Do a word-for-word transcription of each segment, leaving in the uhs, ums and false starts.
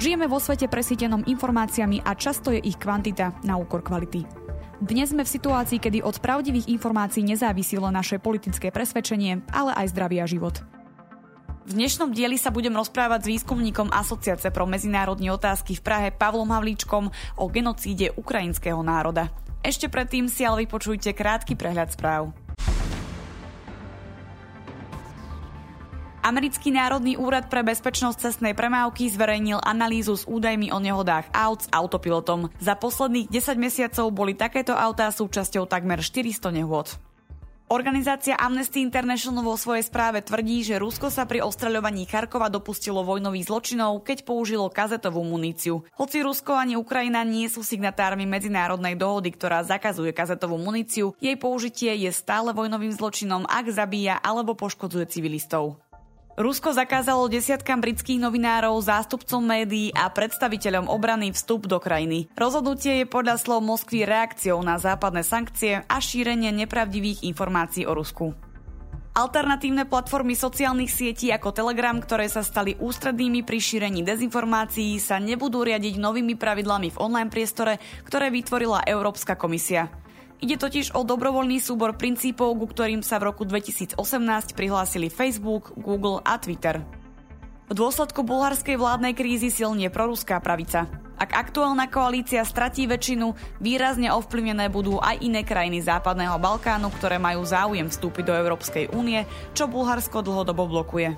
Žijeme vo svete presýtenom informáciami a často je ich kvantita na úkor kvality. Dnes sme v situácii, kedy od pravdivých informácií nezávisí len naše politické presvedčenie, ale aj zdravie a život. V dnešnom dieli sa budem rozprávať s výskumníkom Asociácie pro medzinárodné otázky v Prahe Pavlom Havlíčkom o genocíde ukrajinského národa. Ešte predtým si ale vypočujte krátky prehľad správ. Americký národný úrad pre bezpečnosť cestnej premávky zverejnil analýzu s údajmi o nehodách aut s autopilotom. Za posledných desať mesiacov boli takéto autá súčasťou takmer štyristo nehôd. Organizácia Amnesty International vo svojej správe tvrdí, že Rusko sa pri ostreľovaní Charkova dopustilo vojnových zločinov, keď použilo kazetovú muníciu. Hoci Rusko ani Ukrajina nie sú signatármi medzinárodnej dohody, ktorá zakazuje kazetovú muníciu, jej použitie je stále vojnovým zločinom, ak zabíja alebo poškodzuje civilistov. Rusko zakázalo desiatkam britských novinárov, zástupcom médií a predstaviteľom obrany vstup do krajiny. Rozhodnutie je podľa slov Moskvy reakciou na západné sankcie a šírenie nepravdivých informácií o Rusku. Alternatívne platformy sociálnych sietí ako Telegram, ktoré sa stali ústrednými pri šírení dezinformácií, sa nebudú riadiť novými pravidlami v online priestore, ktoré vytvorila Európska komisia. Ide totiž o dobrovoľný súbor princípov, ku ktorým sa v roku dvetisícosemnásť prihlásili Facebook, Google a Twitter. V dôsledku bulharskej vládnej krízy silnie proruská pravica. Ak aktuálna koalícia stratí väčšinu, výrazne ovplyvnené budú aj iné krajiny Západného Balkánu, ktoré majú záujem vstúpiť do Európskej únie, čo Bulharsko dlhodobo blokuje.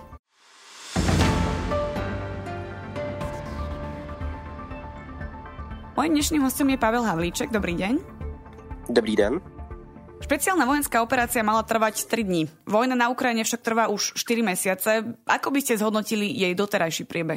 Mojím dnešným hostom je Pavel Havlíček. Dobrý deň. Dobrý den. Špeciálna vojenská operácia mala trvať tri dni. Vojna na Ukrajine však trvá už štyri mesiace. Ako by ste zhodnotili jej doterajší priebeh?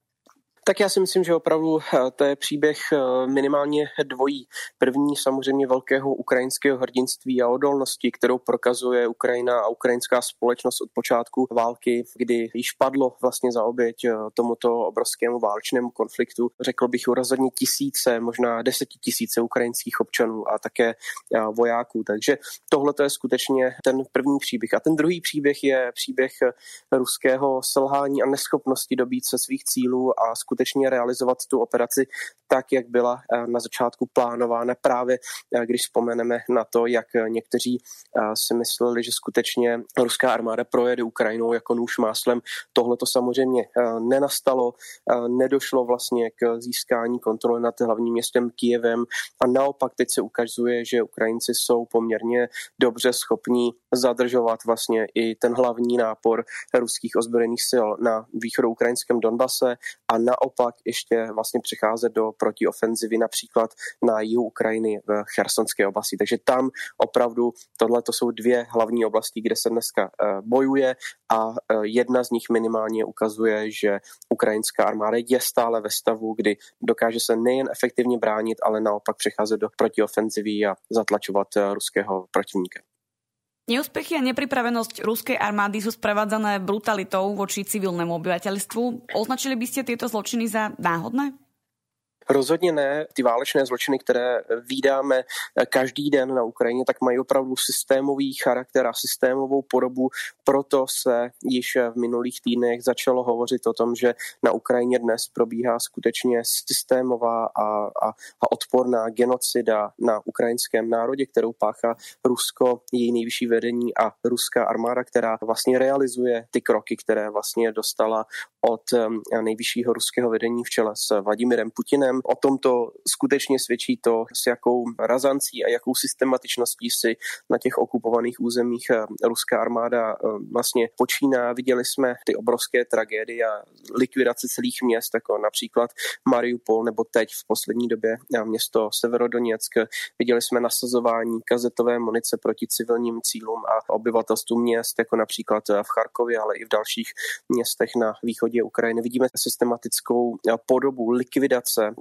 Tak já si myslím, že opravdu to je příběh minimálně dvojí. První samozřejmě velkého ukrajinského hrdinství a odolnosti, kterou prokazuje Ukrajina a ukrajinská společnost od počátku války, kdy již padlo vlastně za oběť tomuto obrovskému válečnému konfliktu. Řekl bych rozhodně tisíce, možná desetitisíce ukrajinských občanů a také vojáků. Takže tohle je skutečně ten první příběh. A ten druhý příběh je příběh ruského selhání a neschopnosti dobít se svých cílů a skutečně realizovat tu operaci tak, jak byla na začátku plánována, právě když vzpomeneme na to, jak někteří si mysleli, že skutečně ruská armáda projede Ukrajinou jako nůž máslem. Tohle to samozřejmě nenastalo, nedošlo vlastně k získání kontroly nad hlavním městem Kyjevem a naopak teď se ukazuje, že Ukrajinci jsou poměrně dobře schopní zadržovat vlastně i ten hlavní nápor ruských ozbrojených sil na východoukrajinském Donbase a naopak ještě vlastně přecházet do protiofenzivy například na jihu Ukrajiny v Chersonské oblasti. Takže tam opravdu tohle to jsou dvě hlavní oblasti, kde se dneska bojuje a jedna z nich minimálně ukazuje, že ukrajinská armáda je stále ve stavu, kdy dokáže se nejen efektivně bránit, ale naopak přecházet do protiofenzivy a zatlačovat ruského protivníka. Neúspechy a nepripravenosť ruskej armády sú sprevádzané brutalitou voči civilnému obyvateľstvu. Označili by ste tieto zločiny za náhodné? Rozhodně ne. Ty válečné zločiny, které vídáme každý den na Ukrajině, tak mají opravdu systémový charakter a systémovou podobu. Proto se již v minulých týdnech začalo hovořit o tom, že na Ukrajině dnes probíhá skutečně systémová a, a, a odporná genocida na ukrajinském národě, kterou páchá Rusko, její nejvyšší vedení a ruská armáda, která vlastně realizuje ty kroky, které vlastně dostala od nejvyššího ruského vedení v čele s Vladimirem Putinem. O tomto skutečně svědčí to, s jakou razancí a jakou systematičností si na těch okupovaných územích ruská armáda vlastně počíná. Viděli jsme ty obrovské tragédie a likvidace celých měst, jako například Mariupol nebo teď v poslední době město Severodoněck. Viděli jsme nasazování kazetové munice proti civilním cílům a obyvatelstvu měst, jako například v Charkově, ale i v dalších městech na východě Ukrajiny. Vidíme systematickou podobu likvidace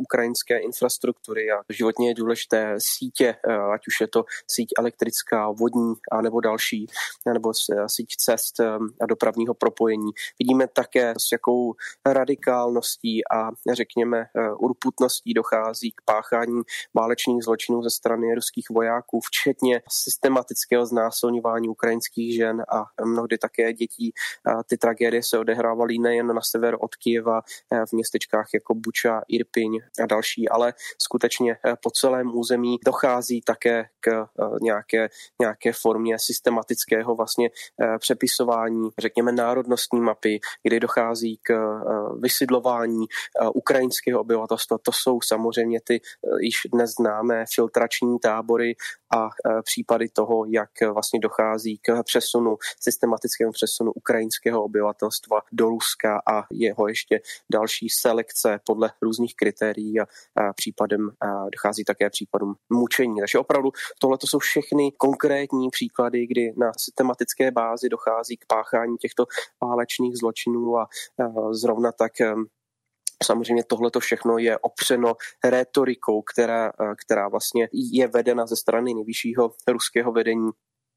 ukrajinské infrastruktury a životně je důležité sítě, ať už je to síť elektrická, vodní a nebo další, nebo síť cest a dopravního propojení. Vidíme také, s jakou radikálností a řekněme urputností dochází k páchání válečných zločinů ze strany ruských vojáků, včetně systematického znásilňování ukrajinských žen a mnohdy také dětí. Ty tragédie se odehrávaly nejen na sever od Kyjeva, v městečkách jako Buča, Irpiň a další, ale skutečně po celém území dochází také k nějaké, nějaké formě systematického vlastně přepisování, řekněme, národnostní mapy, kdy dochází k vysidlování ukrajinského obyvatelstva. To jsou samozřejmě ty již dnes známé filtrační tábory a případy toho, jak vlastně dochází k přesunu, systematickému přesunu ukrajinského obyvatelstva do Ruska a jeho ještě další selekce podle různých kritérií a, a případem a dochází také případům mučení. Takže opravdu tohle to jsou všechny konkrétní příklady, kdy na systematické bázi dochází k páchání těchto válečných zločinů a, a zrovna tak samozřejmě tohleto všechno je opřeno rétorikou, která, která vlastně je vedena ze strany nejvyššího ruského vedení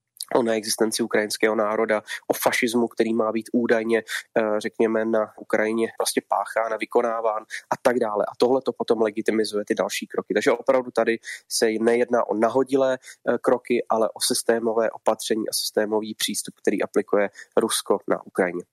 o neexistenci ukrajinského národa, o fašismu, který má být údajně, řekněme, na Ukrajině prostě páchán a vykonáván a tak dále. A tohle to potom legitimizuje ty další kroky. Takže opravdu tady se nejedná o nahodilé kroky, ale o systémové opatření a systémový přístup, který aplikuje Rusko na Ukrajině.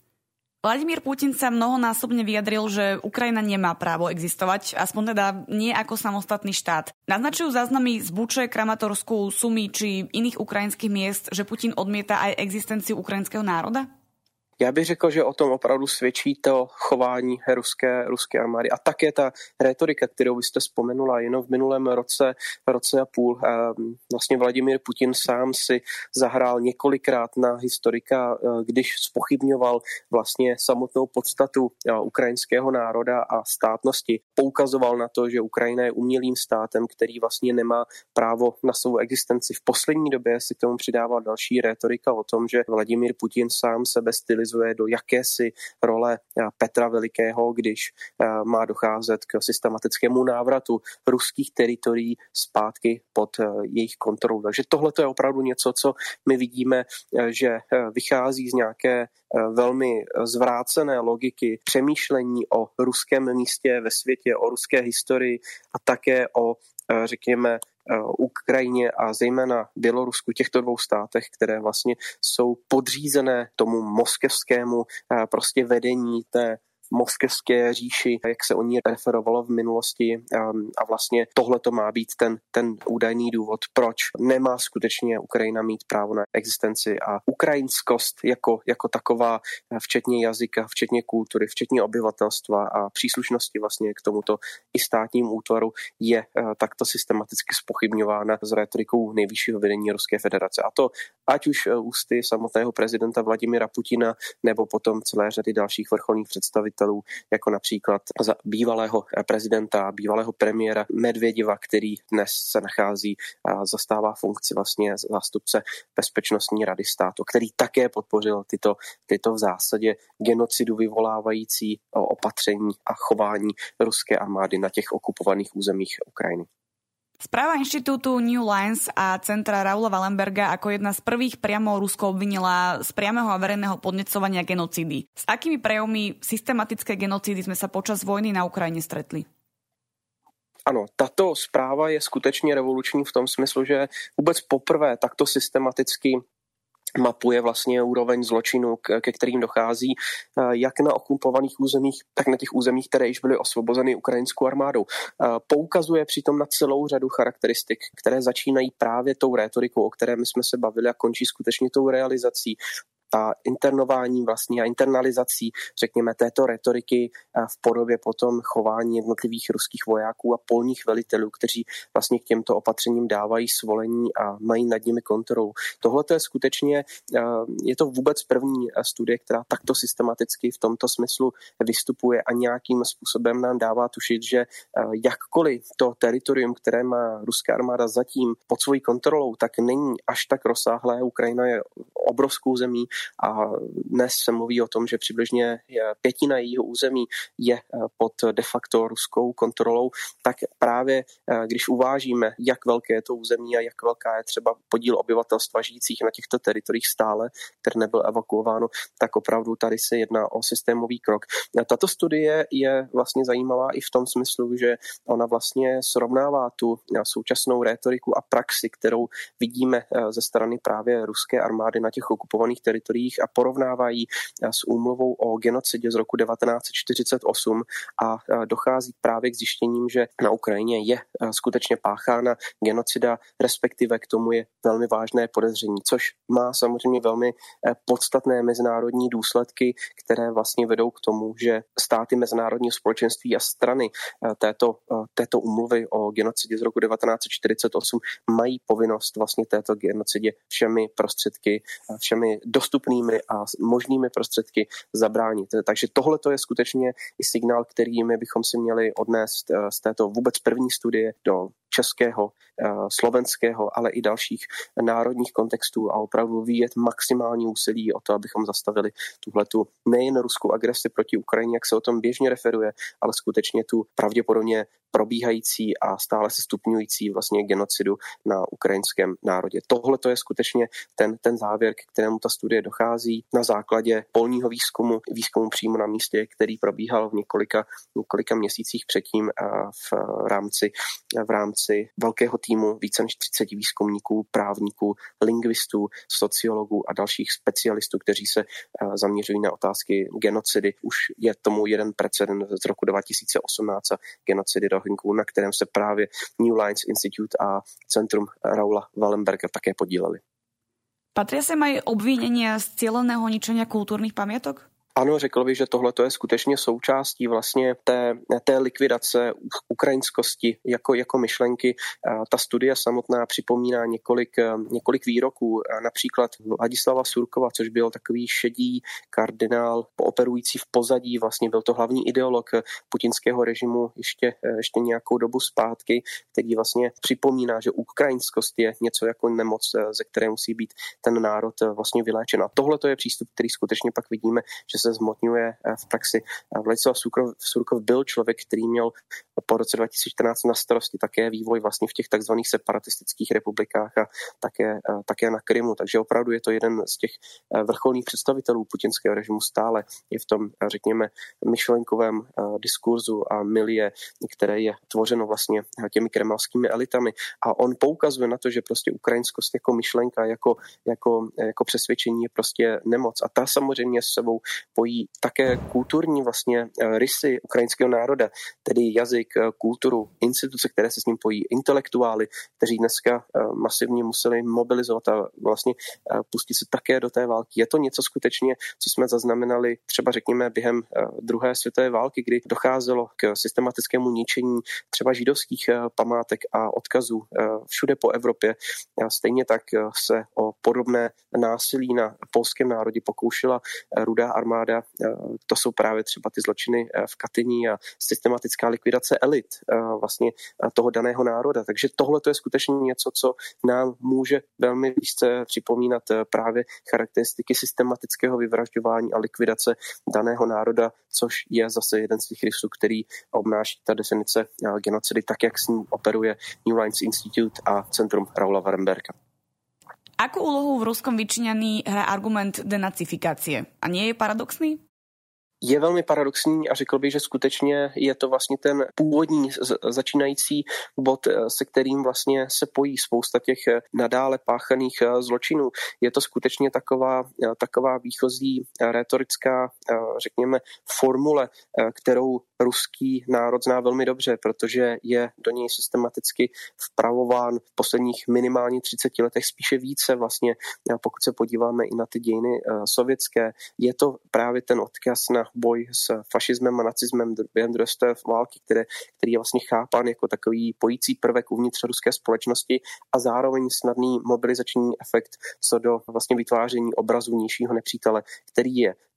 Vladimír Putin sa mnohonásobne vyjadril, že Ukrajina nemá právo existovať, aspoň teda nie ako samostatný štát. Naznačujú záznamy z Buče, Kramatorsku, Sumy či iných ukrajinských miest, že Putin odmieta aj existenciu ukrajinského národa? Já bych řekl, že o tom opravdu svědčí to chování ruské, ruské armády a také ta rétorika, kterou vy jste vzpomenula jenom v minulém roce, roce a půl. Vlastně Vladimír Putin sám si zahrál několikrát na historika, když zpochybňoval vlastně samotnou podstatu ukrajinského národa a státnosti. Poukazoval na to, že Ukrajina je umělým státem, který vlastně nemá právo na svou existenci. V poslední době si k tomu přidával další rétorika o tom, že Vladimír Putin sám sebe stylizuje do jakési role Petra Velikého, když má docházet k systematickému návratu ruských teritorií zpátky pod jejich kontrolu. Takže tohle je opravdu něco, co my vidíme, že vychází z nějaké velmi zvrácené logiky přemýšlení o ruském místě ve světě, o ruské historii a také o, řekněme, Ukrajině a zejména Bělorusku, těchto dvou státech, které vlastně jsou podřízené tomu moskevskému prostě vedení té moskevské říši, jak se o ní referovalo v minulosti a vlastně tohle to má být ten, ten údajný důvod, proč nemá skutečně Ukrajina mít právo na existenci a ukrajinskost jako, jako taková, včetně jazyka, včetně kultury, včetně obyvatelstva a příslušnosti vlastně k tomuto i státním útvaru je takto systematicky zpochybňována s rétorikou nejvyššího vedení Ruské federace. A to ať už ústy samotného prezidenta Vladimira Putina nebo potom celé řady dalších vrcholných představitelů, jako například za bývalého prezidenta, bývalého premiéra Medvěděva, který dnes se nachází a zastává funkci vlastně zástupce Bezpečnostní rady státu, který také podpořil tyto, tyto v zásadě genocidu vyvolávající opatření a chování ruské armády na těch okupovaných územích Ukrajiny. Správa inštitútu New Lines a centra Raula Wallenberga ako jedna z prvých priamo Rusko obvinila z priameho a verejného podnecovania genocídy. S akými prejavmi systematické genocídy sme sa počas vojny na Ukrajine stretli? Ano, tato zpráva je skutečně revoluční v tom smyslu, že vůbec poprvé takto systematicky mapuje vlastně úroveň zločinu, ke kterým dochází jak na okupovaných územích, tak na těch územích, které již byly osvobozeny ukrajinskou armádou. Poukazuje přitom na celou řadu charakteristik, které začínají právě tou rétorikou, o které my jsme se bavili a končí skutečně tou realizací a internováním vlastně a internalizací, řekněme, této retoriky v podobě potom chování jednotlivých ruských vojáků a polních velitelů, kteří vlastně k těmto opatřením dávají svolení a mají nad nimi kontrolu. Tohle je skutečně, je to vůbec první studie, která takto systematicky v tomto smyslu vystupuje a nějakým způsobem nám dává tušit, že jakkoliv to teritorium, které má ruská armáda zatím pod svojí kontrolou, tak není až tak rozsáhlé. Ukrajina je obrovskou zemí, a dnes se mluví o tom, že přibližně pětina jejího území je pod de facto ruskou kontrolou, tak právě když uvážíme, jak velké je to území a jak velká je třeba podíl obyvatelstva žijících na těchto teritoriích stále, které nebylo evakuováno, tak opravdu tady se jedná o systémový krok. Tato studie je vlastně zajímavá i v tom smyslu, že ona vlastně srovnává tu současnou rétoriku a praxi, kterou vidíme ze strany právě ruské armády na těch okupovaných teritoriích a porovnává ji s úmluvou o genocidě z roku devatenáct set čtyřicet osm a dochází právě k zjištěním, že na Ukrajině je skutečně páchána genocida, respektive k tomu je velmi vážné podezření, což má samozřejmě velmi podstatné mezinárodní důsledky, které vlastně vedou k tomu, že státy mezinárodního společenství a strany této, této úmluvy o genocidě z roku devatenáct set čtyřicet osm mají povinnost vlastně této genocidě všemi prostředky, všemi dostupnými a možnými prostředky zabránit. Takže tohle to je skutečně i signál, který my bychom si měli odnést z této vůbec první studie do českého, slovenského, ale i dalších národních kontextů a opravdu vyvíjet maximální úsilí o to, abychom zastavili tuhletu nejen ruskou agresi proti Ukrajině, jak se o tom běžně referuje, ale skutečně tu pravděpodobně probíhající a stále se stupňující vlastně genocidu na ukrajinském národě. Tohle to je skutečně ten, ten závěr, k kterému ta studie dochází na základě polního výzkumu, výzkumu přímo na místě, který probíhal v několika, několika měsících předtím v rámci, v rámci velkého týmu více než třicet výzkumníků, právníků, lingvistů, sociologů a dalších specialistů, kteří se zaměřují na otázky genocidy. Už je tomu jeden precedent z roku dva tisíce osmnáct a genocidy Rohingů, na kterém se právě New Lines Institute a Centrum Raula Wallenberga také podíleli. Patria sem aj obvinenia z cieľeného ničenia kultúrnych pamiatok? Ano, řekl bych, že tohle je skutečně součástí vlastně té, té likvidace ukrajinskosti jako, jako myšlenky. Ta studie samotná připomíná několik, několik výroků, například Ladislava Surkova, což byl takový šedý kardinál operující v pozadí, vlastně byl to hlavní ideolog putinského režimu ještě, ještě nějakou dobu zpátky, který vlastně připomíná, že ukrajinskost je něco jako nemoc, ze které musí být ten národ vlastně vyléčen. A tohle je přístup, který skutečně pak vidíme, že se zmotňuje v praxi. Vladislav Surkov, Surkov byl člověk, který měl po roce dva tisíce čtrnáct na starosti také vývoj vlastně v těch takzvaných separatistických republikách a také, také na Krymu. Takže opravdu je to jeden z těch vrcholných představitelů putinského režimu stále. Je v tom, řekněme, myšlenkovém diskurzu a milie, které je tvořeno vlastně těmi kremelskými elitami. A on poukazuje na to, že prostě ukrajinskost jako myšlenka, jako, jako, jako přesvědčení je prostě nemoc. A ta samozřejmě s sebou pojí také kulturní vlastně rysy ukrajinského národa, tedy jazyk, kulturu, instituce, které se s ním pojí, intelektuály, kteří dneska masivně museli mobilizovat a vlastně pustit se také do té války. Je to něco skutečně, co jsme zaznamenali třeba řekněme během druhé světové války, kdy docházelo k systematickému ničení třeba židovských památek a odkazů všude po Evropě. Stejně tak se o podobné násilí na polském národě pokoušela Rudá armáda. To jsou právě třeba ty zločiny v Katyni a systematická likvidace elit vlastně toho daného národa. Takže tohle to je skutečně něco, co nám může velmi blízce připomínat právě charakteristiky systematického vyvražďování a likvidace daného národa, což je zase jeden z těch rysů, který obnáší ta definice genocidy, tak jak s ním operuje New Lines Institute a Centrum Raula Wallenberga. Akú úlohu v ruskom vyčíňaní hrá argument denacifikácie? A nie je paradoxný? Je velmi paradoxní a řekl bych, že skutečně je to vlastně ten původní začínající bod, se kterým vlastně se pojí spousta těch nadále páchaných zločinů. Je to skutečně taková, taková výchozí retorická, řekněme, formule, kterou ruský národ zná velmi dobře, protože je do něj systematicky vpravován v posledních minimálně třiceti letech spíše více vlastně, pokud se podíváme i na ty dějiny sovětské. Je to právě ten odkaz na boj s fašismem a nacismem během druhé světové války, které, který je vlastně chápán jako takový pojící prvek uvnitř ruské společnosti a zároveň snadný mobilizační efekt co do vlastně vytváření obrazu vnějšího nepřítele, který je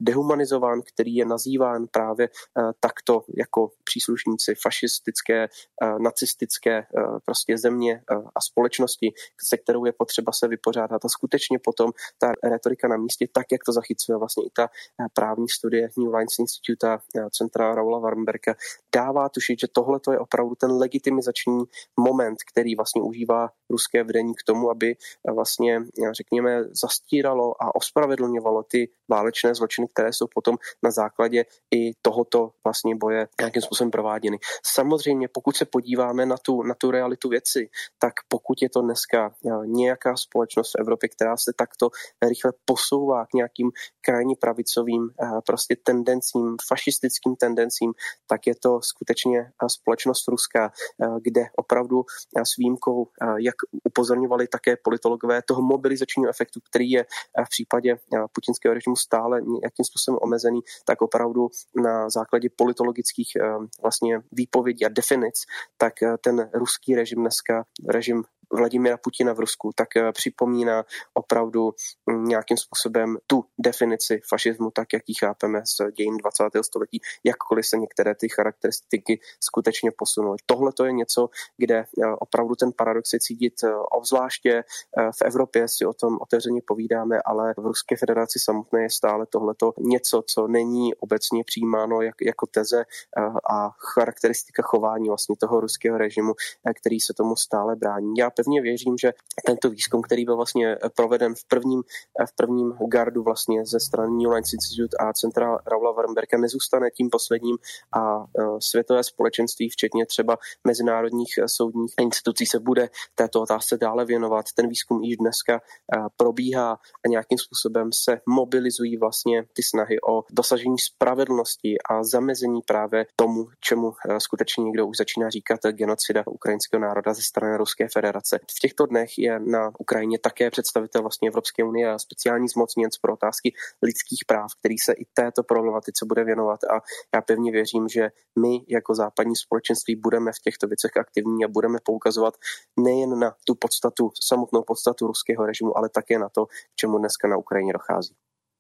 dehumanizován, který je nazýván právě takto jako příslušníci fašistické, nacistické prostě země a společnosti, se kterou je potřeba se vypořádat. A skutečně potom ta retorika na místě, tak jak to zachycuje vlastně i ta právní studie New Lines Institute a centra Raula Warmberga, dává tušit, že tohle je opravdu ten legitimizační moment, který vlastně užívá ruské vedení k tomu, aby vlastně, řekněme, zastíralo a ospravedlňovalo ty válečné zločiny, které jsou potom na základě i tohoto vlastně boje nějakým způsobem prováděny. Samozřejmě, pokud se podíváme na tu, na tu realitu věci, tak pokud je to dneska nějaká společnost v Evropě, která se takto rychle posouvá k nějakým krajně pravicovým prostě tendencím, fašistickým tendencím, tak je to skutečně společnost ruská, kde opravdu s výjimkou, jak upozorňovali také politologové, toho mobilizačního efektu, který je v případě putinského režimu stále nějakým způsobem omezený, tak opravdu na základě politologických vlastně výpovědí a definic, tak ten ruský režim dneska, režim Vladimira Putina v Rusku, tak připomíná opravdu nějakým způsobem tu definici fašismu, tak jak ji chápeme z dějin dvacátého století, jakkoliv se některé ty charakteristiky skutečně posunuly. Tohle to je něco, kde opravdu ten paradox je cítit obzvláště v Evropě, si o tom otevřeně povídáme, ale v Ruské federaci samotné je stále tohleto něco, co není obecně přijímáno jak, jako teze a charakteristika chování vlastně toho ruského režimu, který se tomu stále brání. Já pevně věřím, že tento výzkum, který byl vlastně proveden v prvním, v prvním gardu vlastně ze strany New Lines Institute a centra Raula Warmberga, nezůstane tím posledním a světové společenství, včetně třeba mezinárodních soudních institucí, se bude této otázce dále věnovat. Ten výzkum již dneska probíhá a nějakým způsobem se mobilizují vlastně ty snahy o dosažení spravedlnosti a zamezení právě tomu, čemu skutečně někdo už začíná říkat genocida ukrajinského národa ze strany Ruské federace. V těchto dnech je na Ukrajině také představitel vlastně Evropské unie a speciální zmocněnec pro otázky lidských práv, který se i této problematice bude věnovat, a já pevně věřím, že my jako západní společenství budeme v těchto věcech aktivní a budeme poukazovat nejen na tu podstatu, samotnou podstatu ruského režimu, ale také na to, k čemu dneska na Ukrajině dochází.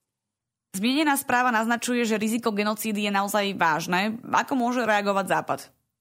Zmienená správa naznačuje, že riziko genocídy je naozaj vážne. Ako môže reagovať Západ?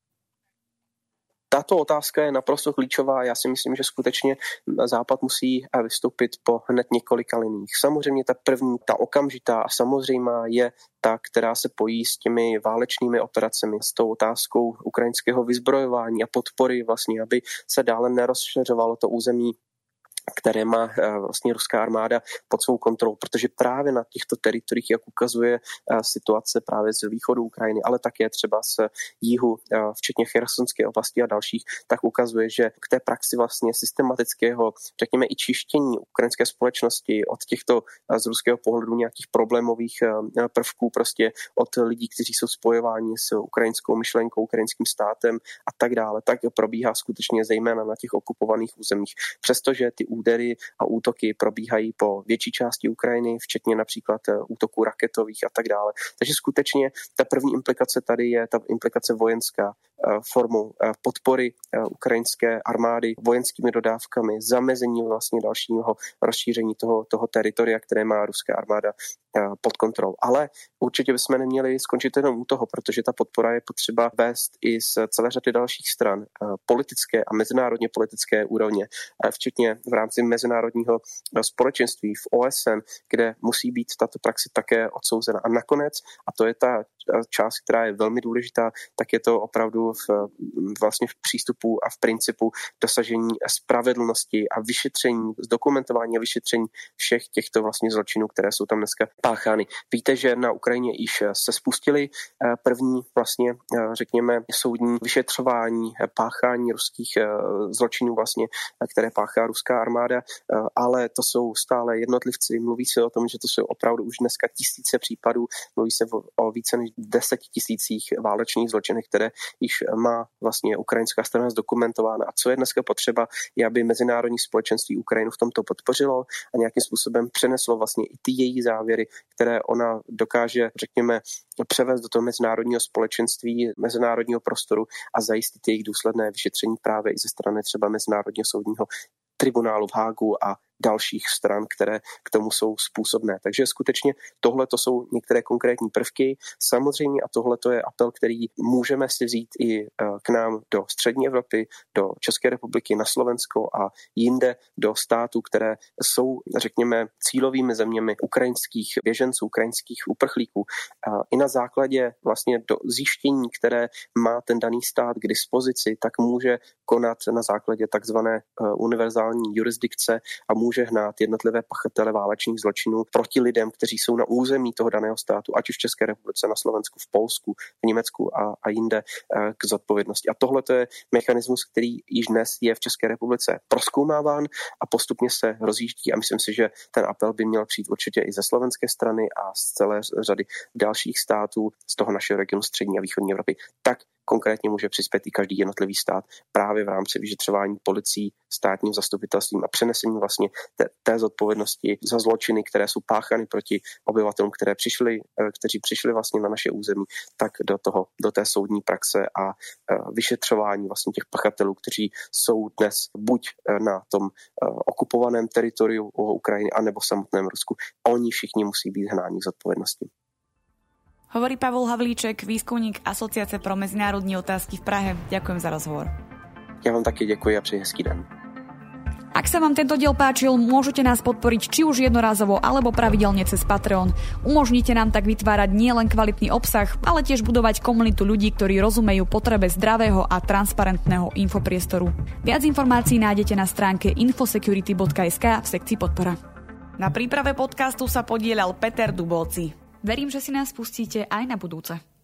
Tato otázka je naprosto klíčová. Já si myslím, že skutečně Západ musí vystoupit po hned několika liních. Samozřejmě ta první, ta okamžitá a samozřejmá je ta, která se pojí s těmi válečnými operacemi, s tou otázkou ukrajinského vyzbrojování a podpory vlastně, aby se dále nerozšiřovalo to území, které má vlastně ruská armáda pod svou kontrolou, protože právě na těchto teritoriích, jak ukazuje situace právě z východu Ukrajiny, ale také třeba z jihu, včetně Chersonské oblasti a dalších, tak ukazuje, že k té praxi vlastně systematického, řekněme i čištění ukrajinské společnosti od těchto z ruského pohledu nějakých problémových prvků, prostě od lidí, kteří jsou spojováni s ukrajinskou myšlenkou, ukrajinským státem a tak dále, tak probíhá skutečně zejména na těch okupovaných územích. Přestože ty údery a útoky probíhají po větší části Ukrajiny, včetně například útoků raketových a tak dále. Takže skutečně ta první implikace tady je ta implikace vojenská formou podpory ukrajinské armády vojenskými dodávkami, zamezení vlastně dalšího rozšíření toho, toho teritoria, které má ruská armáda pod kontrolou. Ale určitě bychom neměli skončit jenom u toho, protože ta podpora je potřeba vést i z celé řady dalších stran, politické a mezinárodně politické úrovně, včetně v rámci mezinárodního společenství v O S N, kde musí být tato praxe také odsouzena. A nakonec, a to je ta část, která je velmi důležitá, tak je to opravdu v, vlastně v přístupu a v principu dosažení spravedlnosti a vyšetření, zdokumentování a vyšetření všech těchto vlastně zločinů, které jsou tam dneska páchány. Víte, že na Ukrajině již se spustily první vlastně, řekněme, soudní vyšetřování páchání ruských zločinů vlastně, které páchá ruská armáda, ale to jsou stále jednotlivci. Mluví se o tom, že to jsou opravdu už dneska tisíce případů, mluví se o více než deseti tisících válečných zločinech, které již má vlastně ukrajinská strana zdokumentována. A co je dneska potřeba, je, aby mezinárodní společenství Ukrajinu v tomto podpořilo a nějakým způsobem přeneslo vlastně i ty její závěry, které ona dokáže, řekněme, převést do toho mezinárodního společenství, mezinárodního prostoru a zajistit jejich důsledné vyšetření právě i ze strany třeba Mezinárodního soudního tribunálu v Hágu a dalších stran, které k tomu jsou způsobné. Takže skutečně tohle to jsou některé konkrétní prvky. Samozřejmě a tohle to je apel, který můžeme si vzít i k nám do střední Evropy, do České republiky, na Slovensko a jinde do států, které jsou, řekněme, cílovými zeměmi ukrajinských běženců, ukrajinských uprchlíků. I na základě vlastně do zjištění, které má ten daný stát k dispozici, tak může konat na základě takzvané univerzální jurisdikce a může hnát jednotlivé pachatele válečných zločinů proti lidem, kteří jsou na území toho daného státu, ať už v České republice, na Slovensku, v Polsku, v Německu a, a jinde k zodpovědnosti. A tohle je mechanismus, který již dnes je v České republice prozkoumáván a postupně se rozjíždí a myslím si, že ten apel by měl přijít určitě i ze slovenské strany a z celé řady dalších států z toho našeho regionu střední a východní Evropy. Tak konkrétně může přispět i každý jednotlivý stát právě v rámci vyšetřování policií, státním zastupitelstvím a přenesení vlastně té, té zodpovědnosti za zločiny, které jsou páchány proti obyvatelům, které přišli, kteří přišli vlastně na naše území, tak do toho, do té soudní praxe a vyšetřování vlastně těch pachatelů, kteří jsou dnes buď na tom okupovaném teritoriu Ukrajiny, anebo v samotném Rusku. Oni všichni musí být hnáni k zodpovědnosti. Hovorí Pavol Havlíček, výskumník Asociace pro medzinárodní otázky v Prahe. Ďakujem za rozhovor. Ja vám taky děkuji a přeji hezký den. Ak sa vám tento diel páčil, môžete nás podporiť či už jednorázovo alebo pravidelne cez Patreon. Umožnite nám tak vytvárať nielen kvalitný obsah, ale tiež budovať komunitu ľudí, ktorí rozumejú potrebe zdravého a transparentného infopriestoru. Viac informácií nájdete na stránke infosecurity bodka es ká v sekcii podpora. Na príprave podcastu sa podieľal Peter Dubovci. Verím, že si nás pustíte aj na budúce.